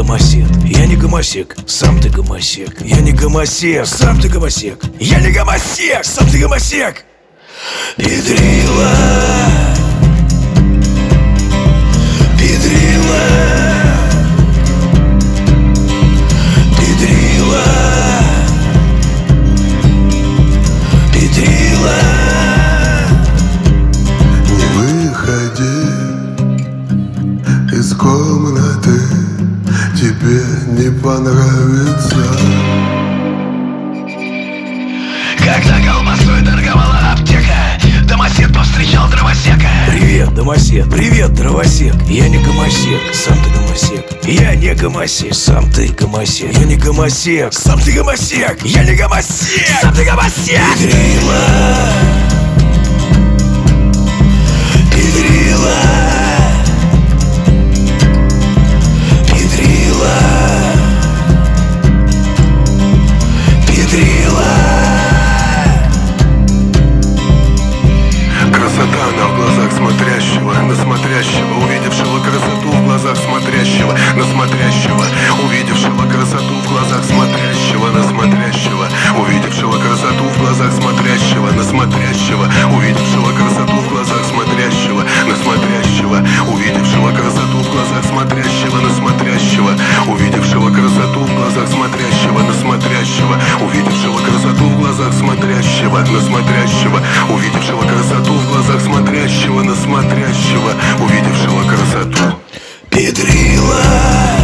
гомосек, я не гомосек, сам ты гомосек. Я не гомосек, сам ты гомосек. Я не гомосек, сам ты гомосек. Педрила, педрила, педрила, педрила. Не выходи из комнаты, тебе не понравится. Когда колбасой торговала аптека, домосед повстречал дровосека. Привет, домосед, привет, дровосек. Я не гомосек, сам ты гомосек. Я не гомосек, сам ты гомосек. Я не гомосек, сам ты гомосек. Я не гомосек, сам ты гомосек. Педрила, педрила, педрила, педрила. Красота она в глазах смотрящего, на смотрящего, увидевшего красоту в глазах смотрящего, на смотрящего, увидевшего красоту в глазах смотрящего, на смотрящего, увидевшего красоту в глазах смотрящего, на смотрящего, увидевшего красоту в глазах смотрящего, на смотрящего, увидевшего красоту в глазах смотрящего, на смотрящего, увидевшего красоту в глазах смотрящего, на смотрящего, увидевшего красоту в глазах смотрящего, на смотрящего, увидевшего красоту в глазах смотрящего, на смотрящего, увидевшего красоту. Педрила.